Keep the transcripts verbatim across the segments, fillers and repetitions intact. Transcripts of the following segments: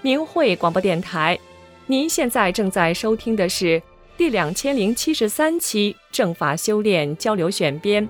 明慧广播电台。您现在正在收听的是第两千零七十三期正法修炼交流选编。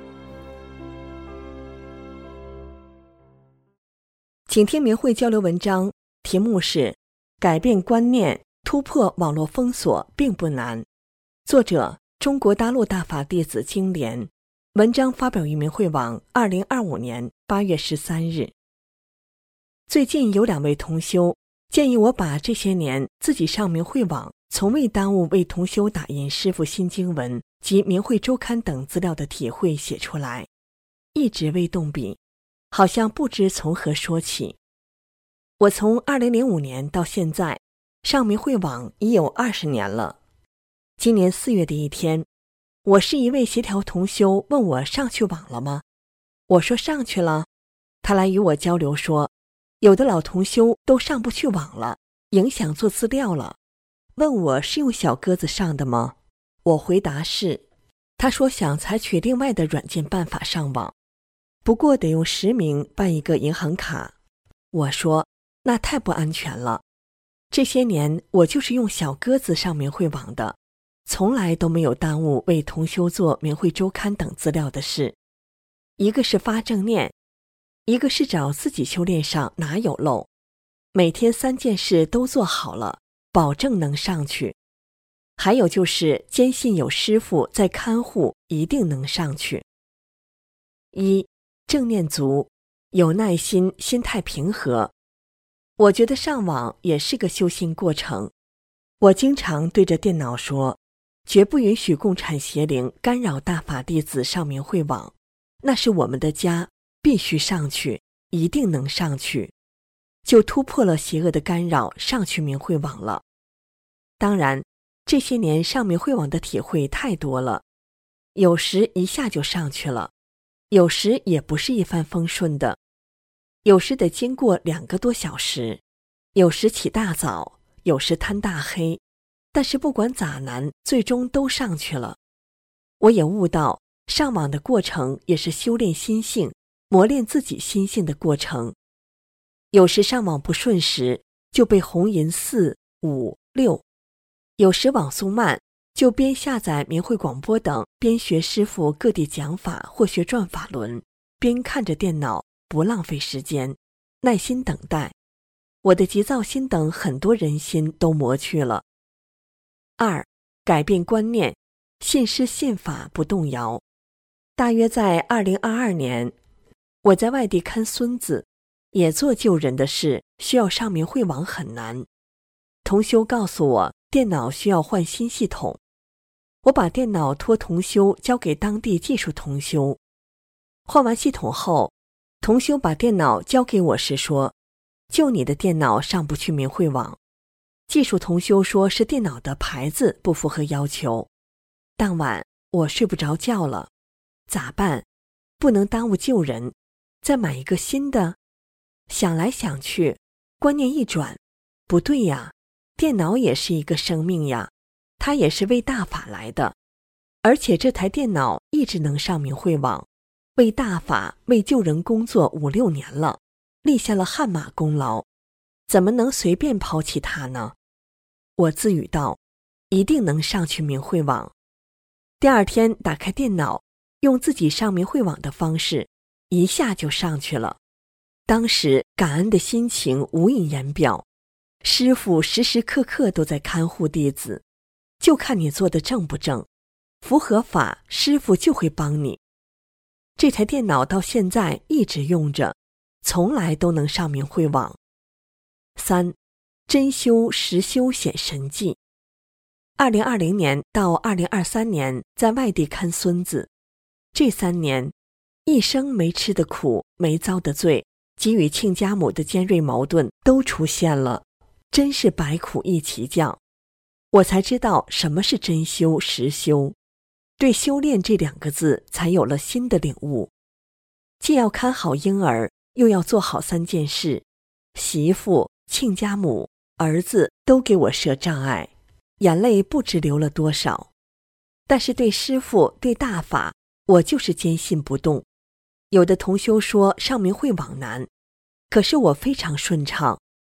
请听明慧交流文章，题目是改变观念，突破网络封锁并不难。作者中国大陆大法弟子经莲，文章发表于明慧网二零二五年八月十三日。最近有两位同修建议我把这些年自己上明慧网从未耽误为同修打印师父新经文及明慧周刊等资料的体会写出来，一直未动笔，好像不知从何说起。我从二零零五年到现在上明慧网已有二十年了。今年四月的一天，我是一位协调同修问我上去网了吗？我说上去了。他来与我交流说，有的老同修都上不去网了，影响做资料了，问我是用小鸽子上的吗？我回答是。他说想采取另外的软件办法上网，不过得用实名办一个银行卡。我说那太不安全了，这些年我就是用小鸽子上明慧网的，从来都没有耽误为同修做明慧周刊等资料的事。一个是发正念，一个是找自己修炼上哪有漏，每天三件事都做好了，保证能上去。还有就是坚信有师父在看护，一定能上去。一，正念足，有耐心，心态平和。我觉得上网也是个修心过程。我经常对着电脑说，绝不允许共产邪灵干扰大法弟子上明慧网，那是我们的家，必须上去，一定能上去，就突破了邪恶的干扰，上去明慧网了。当然，这些年上明慧网的体会太多了，有时一下就上去了，有时也不是一帆风顺的，有时得经过两个多小时，有时起大早，有时贪大黑，但是不管咋难，最终都上去了。我也悟到，上网的过程也是修炼心性，磨练自己心性的过程。有时上网不顺时，就被红银四、五、六；有时网速慢，就边下载明慧广播等，边学师父各地讲法或学转法轮，边看着电脑，不浪费时间，耐心等待。我的急躁心等很多人心都磨去了。二，改变观念，信师信法不动摇。大约在二零二二年，我在外地看孙子，也做救人的事，需要上明慧网很难。同修告诉我，电脑需要换新系统。我把电脑托同修交给当地技术同修。换完系统后，同修把电脑交给我时说，就你的电脑上不去明慧网。技术同修说是电脑的牌子不符合要求。当晚我睡不着觉了，咋办？不能耽误救人，再买一个新的。想来想去，观念一转，不对呀，电脑也是一个生命呀，它也是为大法来的，而且这台电脑一直能上明慧网，为大法为救人工作五六年了，立下了汗马功劳，怎么能随便抛弃它呢？我自语道，一定能上去明慧网。第二天打开电脑，用自己上明慧网的方式，一下就上去了。当时感恩的心情无以言表，师父时时刻刻都在看护弟子，就看你做的正不正，符合法，师父就会帮你。这台电脑到现在一直用着，从来都能上明慧网。三，真修实修显神迹。二零二零年到二零二三年在外地看孙子，这三年一生没吃的苦，没遭的罪，及与亲家母的尖锐矛盾都出现了，真是百苦一起降。我才知道什么是真修实修，对修炼这两个字才有了新的领悟。既要看好婴儿，又要做好三件事，媳妇、亲家母、儿子都给我设障碍，眼泪不知流了多少。但是对师父对大法，我就是坚信不动。有的同修说上明慧网难，可是我非常顺畅，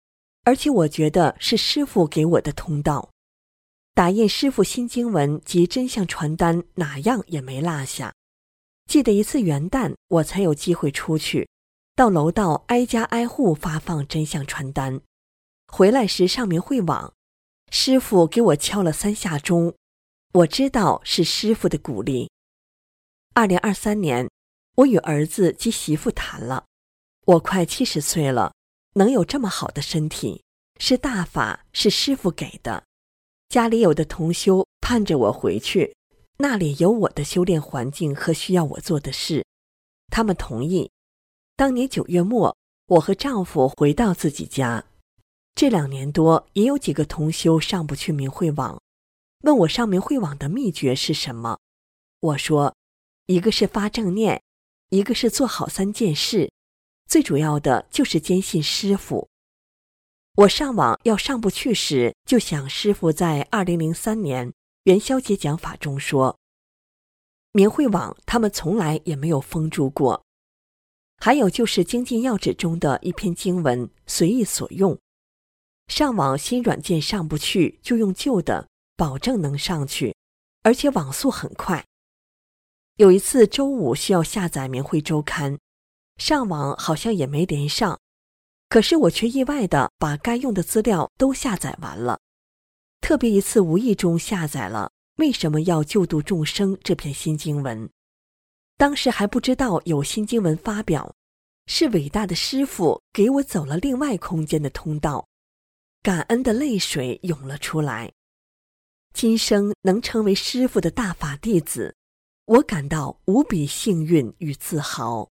而且我觉得是师父给我的通道。打印师父新经文及真相传单，哪样也没落下。记得一次元旦，我才有机会出去，到楼道挨家挨户发放真相传单。回来时上明慧网，师父给我敲了三下钟，我知道是师父的鼓励。二零二三年，我与儿子及媳妇谈了，我快七十岁了，能有这么好的身体，是大法，是师父给的。家里有的同修盼着我回去，那里有我的修炼环境和需要我做的事，他们同意。当年九月末，我和丈夫回到自己家。这两年多，也有几个同修上不去明慧网，问我上明慧网的秘诀是什么。我说，一个是发正念，一个是做好三件事，最主要的就是坚信师父。我上网要上不去时，就想师父在二零零三年元宵节讲法中说，明慧网他们从来也没有封住过。还有就是精进要旨中的一篇经文，随意所用。上网新软件上不去，就用旧的，保证能上去，而且网速很快。有一次周五需要下载明慧周刊，上网好像也没连上，可是我却意外地把该用的资料都下载完了。特别一次无意中下载了为什么要救度众生这篇新经文，当时还不知道有新经文发表，是伟大的师父给我走了另外空间的通道，感恩的泪水涌了出来。今生能成为师父的大法弟子，我感到无比幸运与自豪。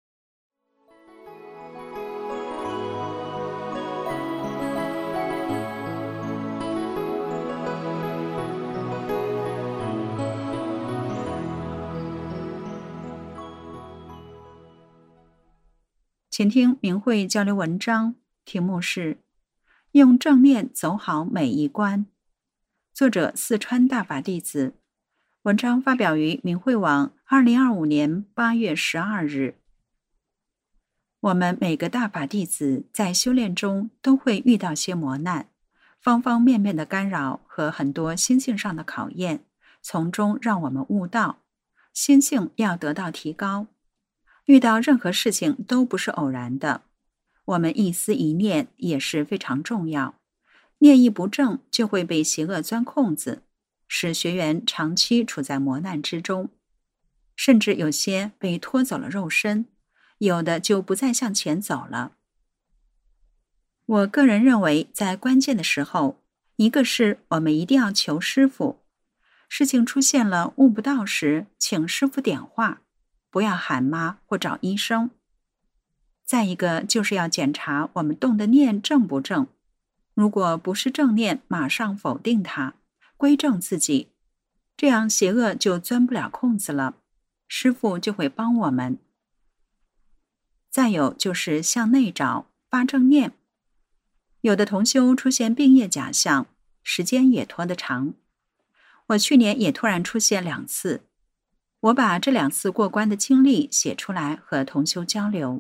请听明慧交流文章，题目是用正念走好每一关，作者四川大法弟子，文章发表于明慧网二零二五年八月十二日。我们每个大法弟子在修炼中都会遇到些磨难，方方面面的干扰和很多心性上的考验，从中让我们悟道，心性要得到提高。遇到任何事情都不是偶然的，我们一思一念也是非常重要，念一不正就会被邪恶钻空子，使学员长期处在磨难之中，甚至有些被拖走了肉身，有的就不再向前走了。我个人认为，在关键的时候，一个是我们一定要求师父，事情出现了悟不到时，请师父点化，不要喊妈或找医生。再一个就是要检查我们动的念正不正，如果不是正念，马上否定它，归正自己，这样邪恶就钻不了空子了，师父就会帮我们。再有就是向内找，发正念。有的同修出现病业假象，时间也拖得长。我去年也突然出现两次，我把这两次过关的经历写出来和同修交流。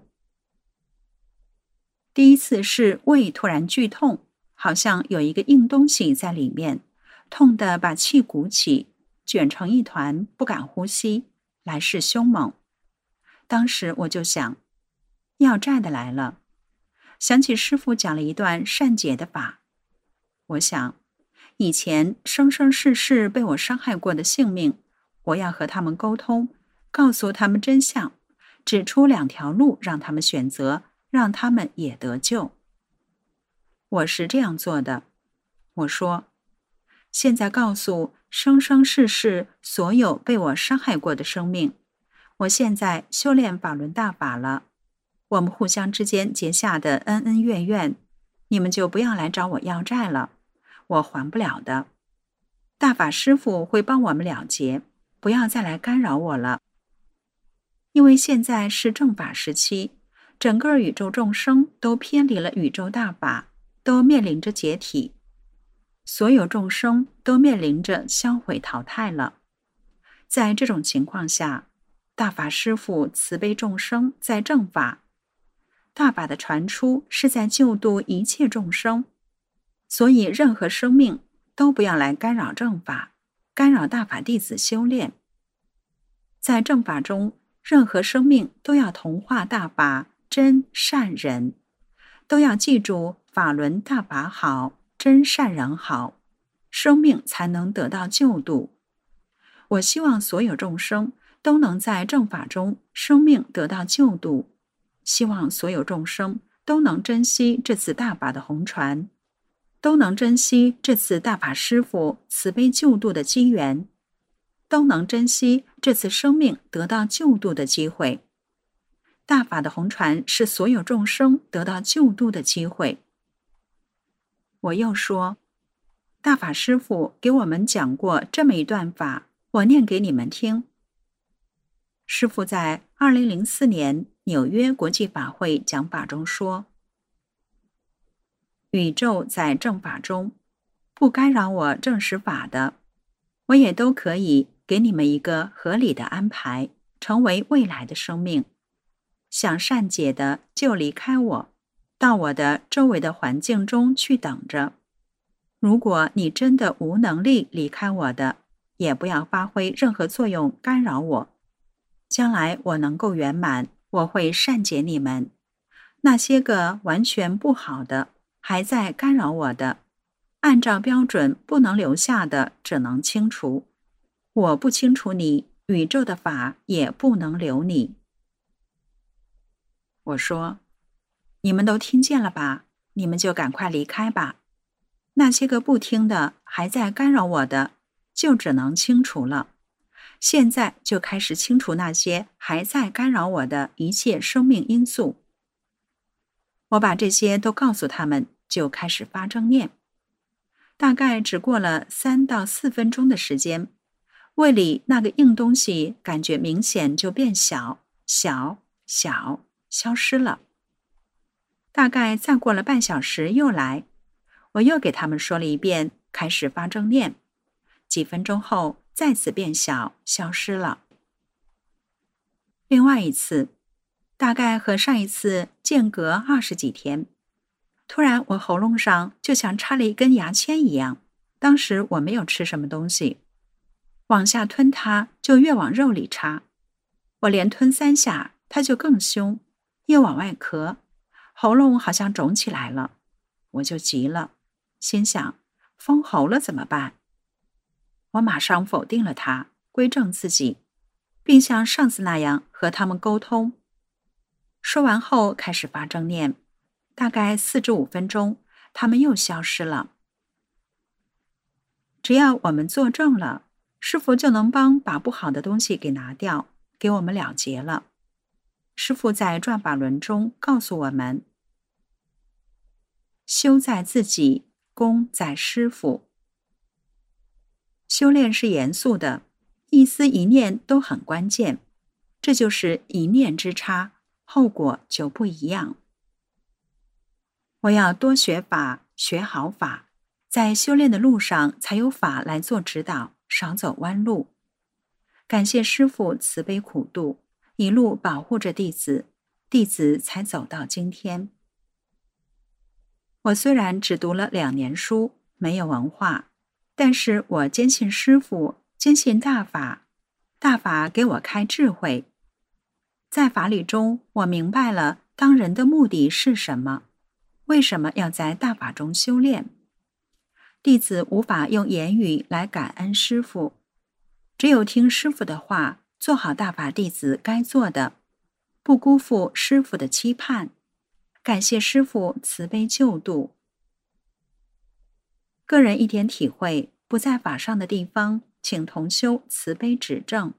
第一次是胃突然剧痛，好像有一个硬东西在里面，痛得把气鼓起，卷成一团，不敢呼吸，来势凶猛。当时我就想，要债的来了，想起师父讲了一段善解的法。我想，以前生生世世被我伤害过的性命，我要和他们沟通，告诉他们真相，指出两条路让他们选择，让他们也得救。我是这样做的。我说，现在告诉生生世世所有被我伤害过的生命，我现在修炼法轮大法了，我们互相之间结下的恩恩怨怨，你们就不要来找我要债了，我还不了的。大法师父会帮我们了结，不要再来干扰我了。因为现在是正法时期，整个宇宙众生都偏离了宇宙大法，都面临着解体，所有众生都面临着销毁淘汰了。在这种情况下，大法师父慈悲众生在正法， 大法的传出是在救度一切众生，所以任何生命都不要来干扰正法，干扰大法弟子修炼。在正法中，任何生命都要同化大法真善人，都要记住法轮大法好，真善人好，生命才能得到救度。我希望所有众生都能在正法中生命得到救度，希望所有众生都能珍惜这次大法的红传，都能珍惜这次大法师父慈悲救度的机缘，都能珍惜这次生命得到救度的机会。大法的红传是所有众生得到救度的机会。我又说，大法师父给我们讲过这么一段法，我念给你们听。师父在二零零四年纽约国际法会讲法中说，宇宙在正法中，不干扰我正实法的，我也都可以给你们一个合理的安排，成为未来的生命。想善解的就离开我，到我的周围的环境中去等着。如果你真的无能力离开我的，也不要发挥任何作用干扰我。将来我能够圆满，我会善解你们。那些个完全不好的，还在干扰我的，按照标准不能留下的，只能清除。我不清除你，宇宙的法也不能留你。我说，你们都听见了吧？你们就赶快离开吧。那些个不听的，还在干扰我的，就只能清除了。现在就开始清除那些还在干扰我的一切生命因素。我把这些都告诉他们，就开始发正念。大概只过了三到四分钟的时间，胃里那个硬东西感觉明显就变小，小，小，消失了。大概再过了半小时又来，我又给他们说了一遍，开始发正念。几分钟后再次变小，消失了。另外一次，大概和上一次间隔二十几天，突然我喉咙上就像插了一根牙签一样，当时我没有吃什么东西，往下吞它就越往肉里插，我连吞三下，它就更凶，越往外咳，喉咙好像肿起来了。我就急了，心想封喉了怎么办？我马上否定了它，归正自己，并像上次那样和他们沟通。说完后开始发正念，大概四至五分钟，他们又消失了。只要我们做正了，师父就能帮把不好的东西给拿掉，给我们了结了。师父在转法轮中告诉我们，修在自己，功在师父。修炼是严肃的，一丝一念都很关键，这就是一念之差，后果就不一样。我要多学法，学好法，在修炼的路上才有法来做指导，少走弯路。感谢师父慈悲苦度，一路保护着弟子，弟子才走到今天。我虽然只读了两年书，没有文化，但是我坚信师父，坚信大法，大法给我开智慧。在法理中，我明白了当人的目的是什么，为什么要在大法中修炼。弟子无法用言语来感恩师父，只有听师父的话，做好大法弟子该做的，不辜负师父的期盼。感谢师父慈悲救度。个人一点体会，不在法上的地方，请同修慈悲指正。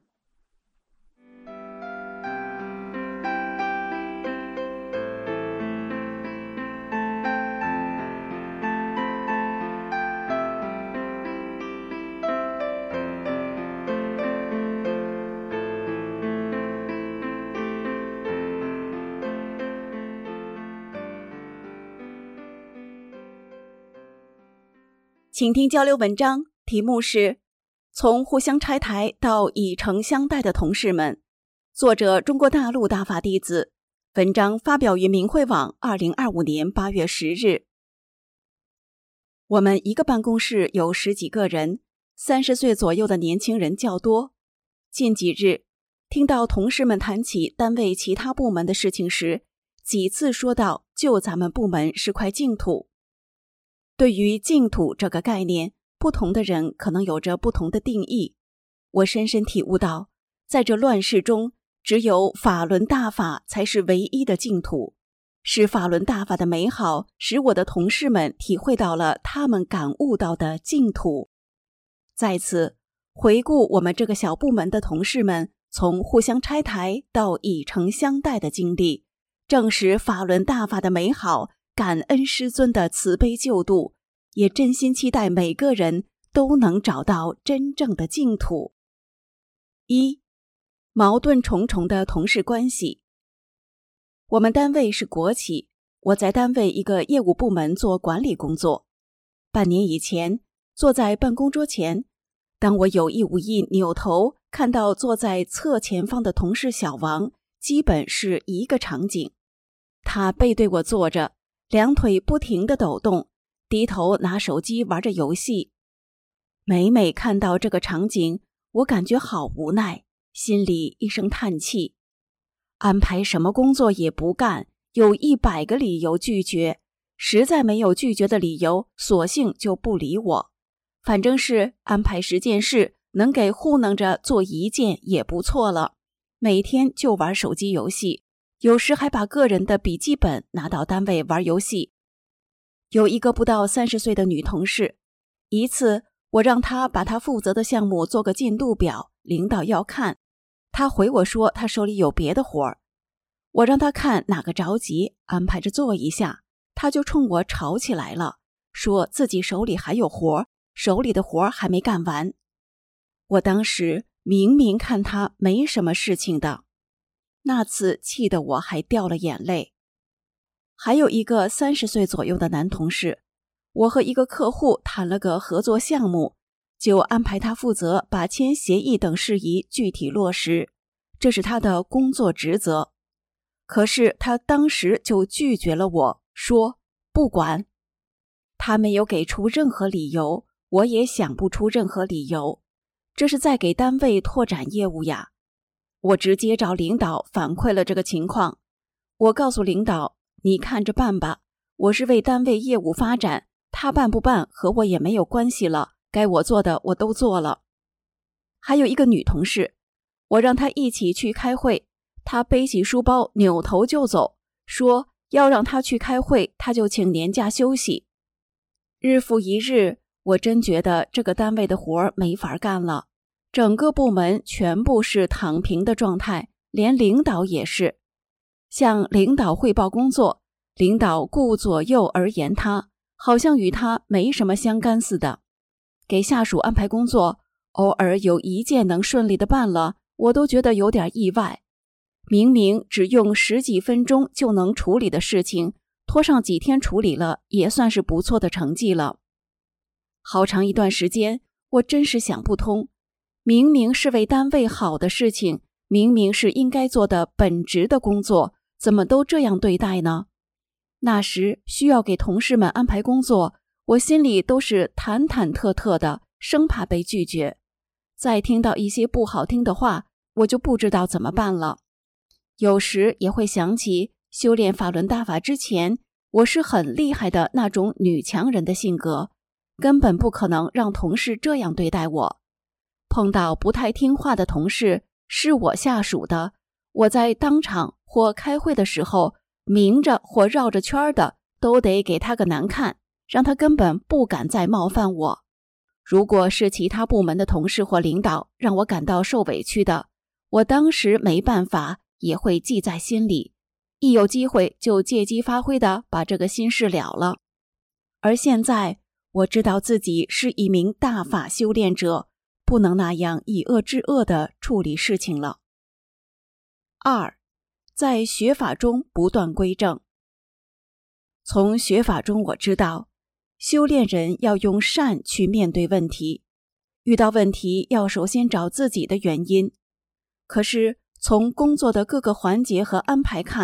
请听交流文章，题目是从互相拆台到以诚相待的同事们，作者中国大陆大法弟子， 文章发表于明慧网二零二五年八月十日。我们一个办公室有十几个人，三十岁左右的年轻人较多。近几日，听到同事们谈起单位其他部门的事情时，几次说到就咱们部门是块净土。对于净土这个概念，不同的人可能有着不同的定义。我深深体悟到，在这乱世中，只有法轮大法才是唯一的净土。是法轮大法的美好，使我的同事们体会到了他们感悟到的净土。在此回顾我们这个小部门的同事们从互相拆台到以诚相待的经历，证实法轮大法的美好，感恩师尊的慈悲救度，也真心期待每个人都能找到真正的净土。一、矛盾重重的同事关系。我们单位是国企，我在单位一个业务部门做管理工作。半年以前，坐在办公桌前，当我有意无意扭头看到坐在侧前方的同事小王，基本是一个场景。他背对我坐着，两腿不停地抖动，低头拿手机玩着游戏。每每看到这个场景，我感觉好无奈，心里一声叹气。安排什么工作也不干，有一百个理由拒绝，实在没有拒绝的理由，索性就不理我。反正是安排十件事，能给糊弄着做一件也不错了。每天就玩手机游戏，有时还把个人的笔记本拿到单位玩游戏。有一个不到三十岁的女同事，一次我让她把她负责的项目做个进度表，领导要看。她回我说她手里有别的活儿，我让她看哪个着急，安排着做一下，她就冲我吵起来了，说自己手里还有活儿，手里的活儿还没干完。我当时明明看她没什么事情的，那次气得我还掉了眼泪。还有一个三十岁左右的男同事，我和一个客户谈了个合作项目，就安排他负责把签协议等事宜具体落实，这是他的工作职责。可是他当时就拒绝了我，说不管。他没有给出任何理由，我也想不出任何理由，这是在给单位拓展业务呀。我直接找领导反馈了这个情况，我告诉领导，你看着办吧，我是为单位业务发展，他办不办和我也没有关系了，该我做的我都做了。还有一个女同事，我让她一起去开会，她背起书包扭头就走，说要让她去开会，她就请年假休息。日复一日，我真觉得这个单位的活没法干了，整个部门全部是躺平的状态，连领导也是。向领导汇报工作，领导顾左右而言他，好像与他没什么相干似的。给下属安排工作，偶尔有一件能顺利的办了，我都觉得有点意外。明明只用十几分钟就能处理的事情，拖上几天处理了，也算是不错的成绩了。好长一段时间，我真是想不通，明明是为单位好的事情，明明是应该做的本职的工作，怎么都这样对待呢？那时需要给同事们安排工作，我心里都是忐忐忑忑的，生怕被拒绝。再听到一些不好听的话，我就不知道怎么办了。有时也会想起修炼法轮大法之前，我是很厉害的那种女强人的性格，根本不可能让同事这样对待我。碰到不太听话的同事，是我下属的，我在当场或开会的时候，明着或绕着圈的，都得给他个难看，让他根本不敢再冒犯我。如果是其他部门的同事或领导让我感到受委屈的，我当时没办法，也会记在心里，一有机会就借机发挥的把这个心事了了。而现在我知道自己是一名大法修炼者，不能那样以恶制恶的处理事情了。二，在学法中不断归正。从学法中我知道，修炼人要用善去面对问题，遇到问题要首先找自己的原因。可是从工作的各个环节和安排看，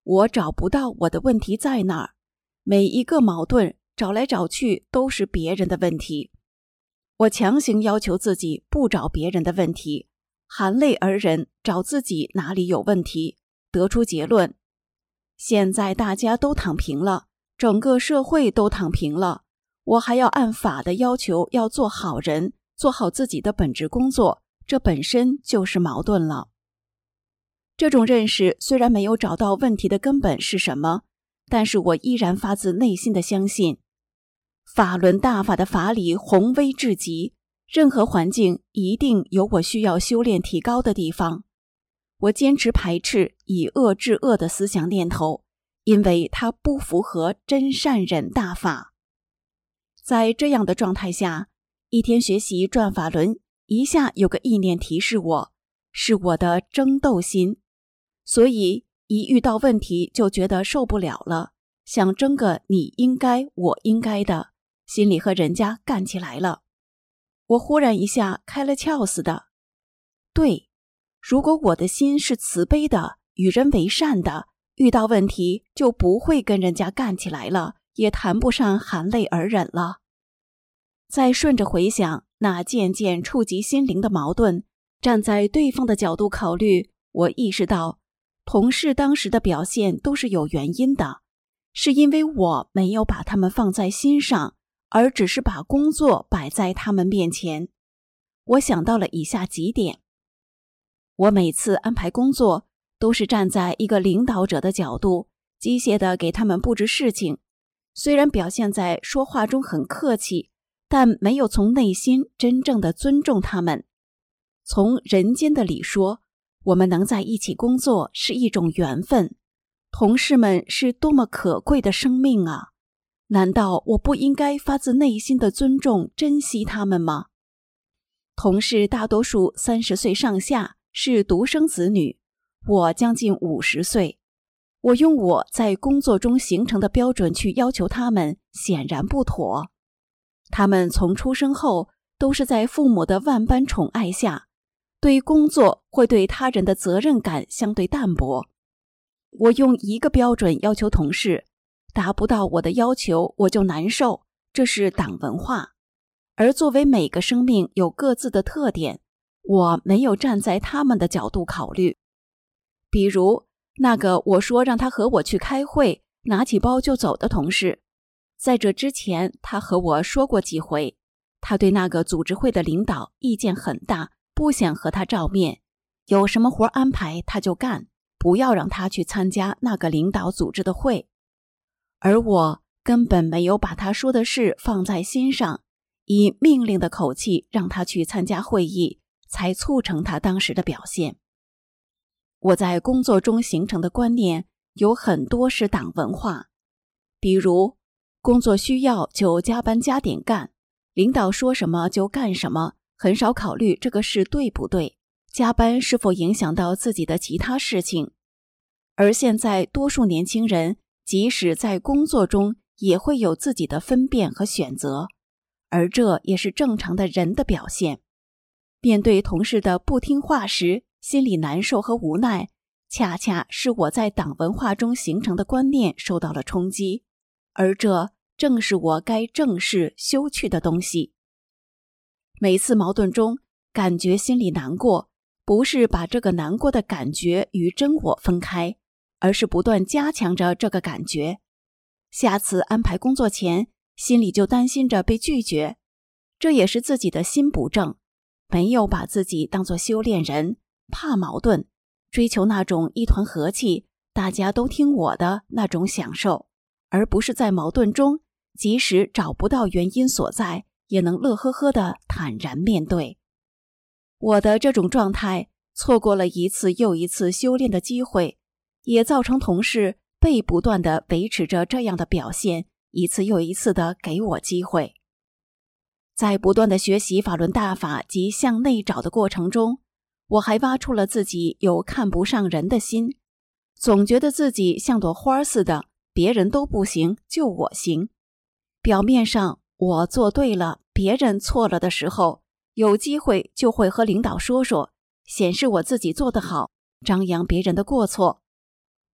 我找不到我的问题在哪儿，每一个矛盾找来找去都是别人的问题。我强行要求自己不找别人的问题，含泪而忍，找自己哪里有问题，得出结论：现在大家都躺平了，整个社会都躺平了，我还要按法的要求要做好人，做好自己的本职工作，这本身就是矛盾了。这种认识虽然没有找到问题的根本是什么，但是我依然发自内心的相信，法轮大法的法理宏威至极，任何环境一定有我需要修炼提高的地方。我坚持排斥以恶制恶的思想念头，因为它不符合真善忍大法。在这样的状态下，一天学习转法轮，一下有个意念提示我，是我的争斗心，所以一遇到问题就觉得受不了了，想争个你应该我应该的，心里和人家干起来了。我忽然一下开了窍似的，对，如果我的心是慈悲的，与人为善的，遇到问题就不会跟人家干起来了，也谈不上含泪而忍了。再顺着回想那渐渐触及心灵的矛盾，站在对方的角度考虑，我意识到同事当时的表现都是有原因的，是因为我没有把他们放在心上，而只是把工作摆在他们面前。我想到了以下几点。我每次安排工作都是站在一个领导者的角度，机械地给他们布置事情，虽然表现在说话中很客气，但没有从内心真正的尊重他们。从人间的理说，我们能在一起工作是一种缘分，同事们是多么可贵的生命啊！难道我不应该发自内心的尊重、珍惜他们吗？同事大多数三十岁上下，是独生子女，我将近五十岁，我用我在工作中形成的标准去要求他们，显然不妥。他们从出生后都是在父母的万般宠爱下，对工作会对他人的责任感相对淡薄。我用一个标准要求同事，达不到我的要求我就难受，这是党文化。而作为每个生命有各自的特点，我没有站在他们的角度考虑。比如那个我说让他和我去开会，拿起包就走的同事，在这之前他和我说过几回，他对那个组织会的领导意见很大，不想和他照面，有什么活安排他就干，不要让他去参加那个领导组织的会。而我根本没有把他说的事放在心上，以命令的口气让他去参加会议，才促成他当时的表现。我在工作中形成的观念有很多是党文化，比如工作需要就加班加点干，领导说什么就干什么，很少考虑这个事对不对，加班是否影响到自己的其他事情。而现在多数年轻人即使在工作中也会有自己的分辨和选择，而这也是正常的人的表现。面对同事的不听话时，心里难受和无奈，恰恰是我在党文化中形成的观念受到了冲击，而这正是我该正视修去的东西。每次矛盾中感觉心里难过，不是把这个难过的感觉与真我分开，而是不断加强着这个感觉。下次安排工作前，心里就担心着被拒绝，这也是自己的心不正，没有把自己当作修炼人，怕矛盾，追求那种一团和气，大家都听我的那种享受，而不是在矛盾中，即使找不到原因所在，也能乐呵呵地坦然面对。我的这种状态错过了一次又一次修炼的机会，也造成同事被不断地维持着这样的表现，一次又一次地给我机会。在不断地学习法轮大法及向内找的过程中，我还挖出了自己有看不上人的心，总觉得自己像朵花似的，别人都不行，就我行。表面上我做对了，别人错了的时候，有机会就会和领导说说，显示我自己做得好，张扬别人的过错。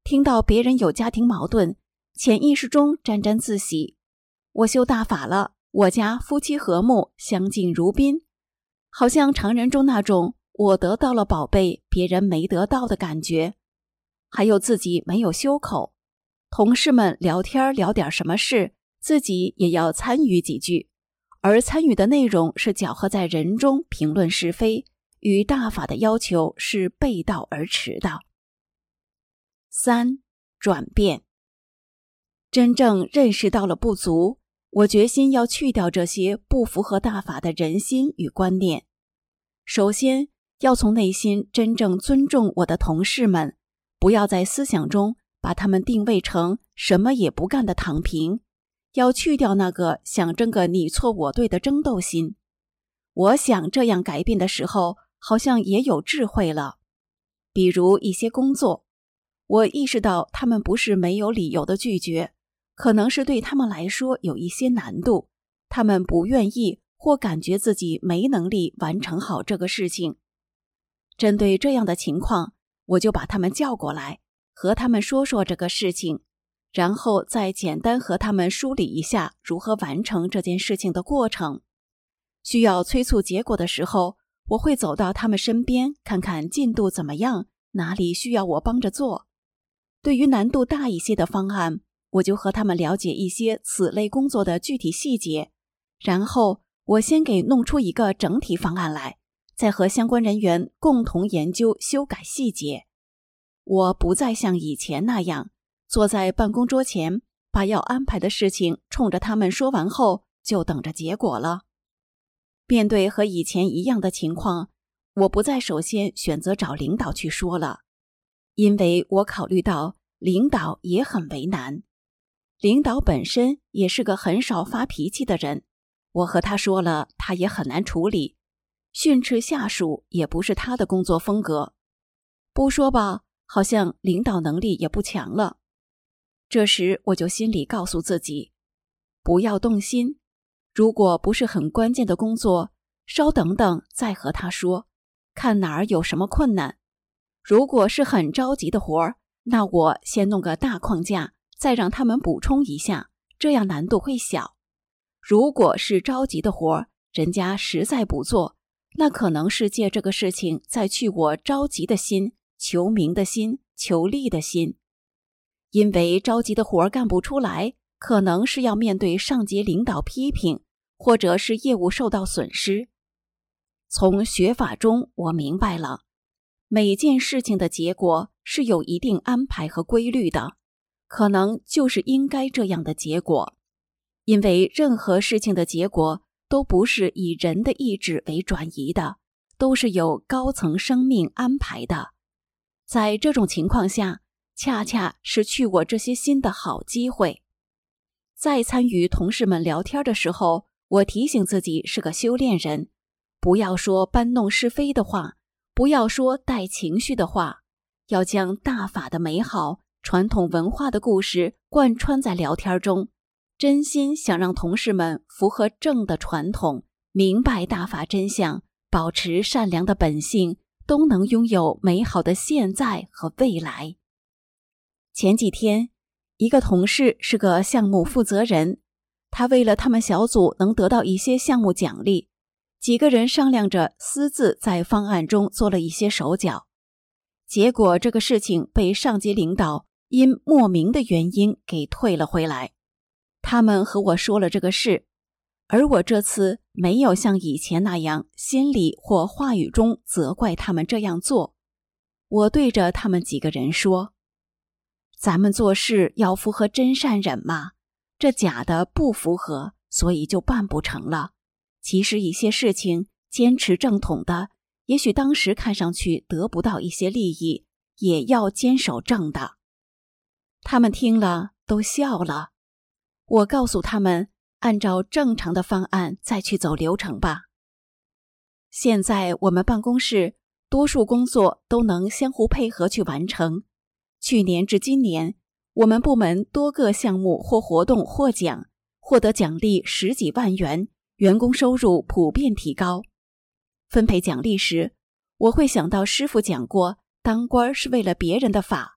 听到别人有家庭矛盾，潜意识中沾沾自喜。我修大法了，我家夫妻和睦，相敬如宾，好像常人中那种我得到了宝贝，别人没得到的感觉。还有自己没有修口，同事们聊天聊点什么事，自己也要参与几句，而参与的内容是搅和在人中评论是非，与大法的要求是背道而驰的。三、转变。真正认识到了不足，我决心要去掉这些不符合大法的人心与观念。首先，要从内心真正尊重我的同事们，不要在思想中把他们定位成什么也不干的躺平，要去掉那个想争个你错我对的争斗心。我想这样改变的时候，好像也有智慧了。比如一些工作，我意识到他们不是没有理由的拒绝，可能是对他们来说有一些难度，他们不愿意或感觉自己没能力完成好这个事情。针对这样的情况，我就把他们叫过来，和他们说说这个事情，然后再简单和他们梳理一下如何完成这件事情的过程。需要催促结果的时候，我会走到他们身边，看看进度怎么样，哪里需要我帮着做。对于难度大一些的方案，我就和他们了解一些此类工作的具体细节，然后我先给弄出一个整体方案来，再和相关人员共同研究修改细节。我不再像以前那样坐在办公桌前，把要安排的事情冲着他们说完后就等着结果了。面对和以前一样的情况，我不再首先选择找领导去说了，因为我考虑到领导也很为难。领导本身也是个很少发脾气的人，我和他说了，他也很难处理，训斥下属也不是他的工作风格。不说吧，好像领导能力也不强了。这时我就心里告诉自己，不要动心，如果不是很关键的工作，稍等等再和他说，看哪儿有什么困难。如果是很着急的活儿，那我先弄个大框架，再让他们补充一下，这样难度会小。如果是着急的活儿，人家实在不做，那可能是借这个事情再去我着急的心、求名的心、求利的心。因为着急的活儿干不出来，可能是要面对上级领导批评，或者是业务受到损失。从学法中我明白了，每件事情的结果是有一定安排和规律的，可能就是应该这样的结果。因为任何事情的结果都不是以人的意志为转移的，都是有高层生命安排的。在这种情况下，恰恰是去我这些心的好机会。在参与同事们聊天的时候，我提醒自己是个修炼人，不要说搬弄是非的话，不要说带情绪的话，要将大法的美好、传统文化的故事贯穿在聊天中，真心想让同事们符合正的传统，明白大法真相，保持善良的本性，都能拥有美好的现在和未来。前几天，一个同事是个项目负责人，他为了他们小组能得到一些项目奖励，几个人商量着私自在方案中做了一些手脚。结果这个事情被上级领导因莫名的原因给退了回来。他们和我说了这个事，而我这次没有像以前那样心里或话语中责怪他们这样做。我对着他们几个人说，咱们做事要符合真善忍嘛，这假的不符合，所以就办不成了。其实一些事情坚持正统的，也许当时看上去得不到一些利益，也要坚守正的。他们听了都笑了。我告诉他们，按照正常的方案再去走流程吧。现在我们办公室多数工作都能相互配合去完成。去年至今年，我们部门多个项目或活动获奖，获得奖励十几万元，员工收入普遍提高。分配奖励时，我会想到师父讲过，当官是为了别人的法，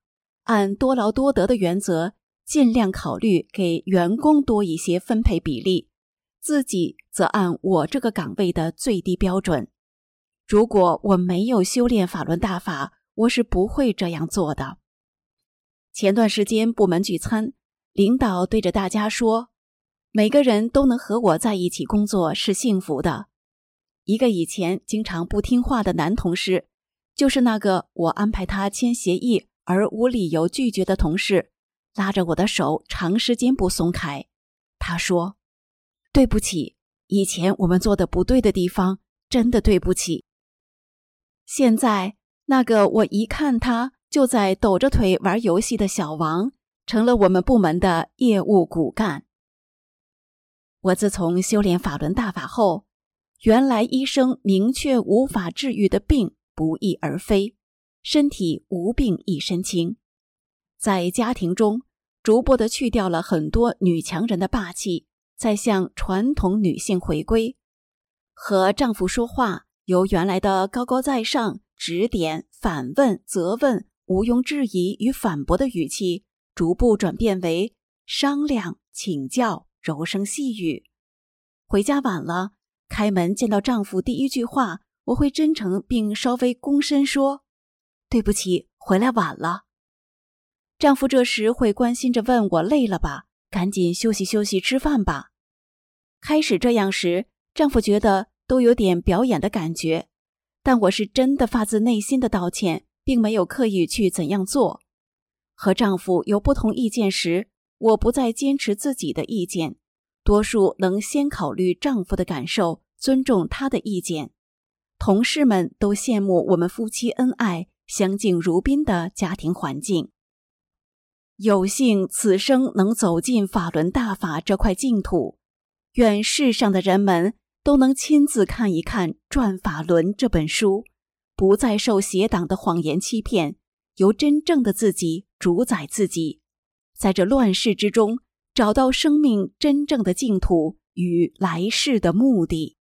按多劳多得的原则，尽量考虑给员工多一些分配比例，自己则按我这个岗位的最低标准。如果我没有修炼法轮大法，我是不会这样做的。前段时间部门聚餐，领导对着大家说，每个人都能和我在一起工作是幸福的。一个以前经常不听话的男同事，就是那个我安排他签协议而无理由拒绝的同事，拉着我的手长时间不松开。他说，对不起，以前我们做的不对的地方，真的对不起。现在那个我一看他就在抖着腿玩游戏的小王，成了我们部门的业务骨干。我自从修炼法轮大法后，原来医生明确无法治愈的病不翼而飞，身体无病一身轻。在家庭中，逐步地去掉了很多女强人的霸气，再向传统女性回归。和丈夫说话，由原来的高高在上、指点、反问、责问、毋庸置疑与反驳的语气，逐步转变为商量、请教、柔声细语。回家晚了，开门见到丈夫第一句话，我会真诚并稍微躬身说，对不起，回来晚了。丈夫这时会关心着问我累了吧，赶紧休息休息吃饭吧。开始这样时，丈夫觉得都有点表演的感觉，但我是真的发自内心的道歉，并没有刻意去怎样做。和丈夫有不同意见时，我不再坚持自己的意见，多数能先考虑丈夫的感受，尊重他的意见。同事们都羡慕我们夫妻恩爱、相敬如宾的家庭环境。有幸此生能走进法轮大法这块净土，愿世上的人们都能亲自看一看《转法轮》这本书，不再受邪党的谎言欺骗，由真正的自己主宰自己，在这乱世之中找到生命真正的净土与来世的目的。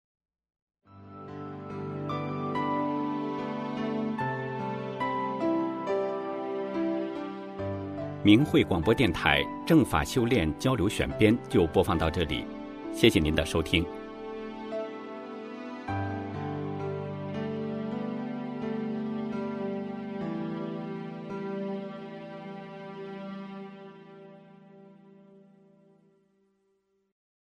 明慧广播电台正法修炼交流选编就播放到这里，谢谢您的收听。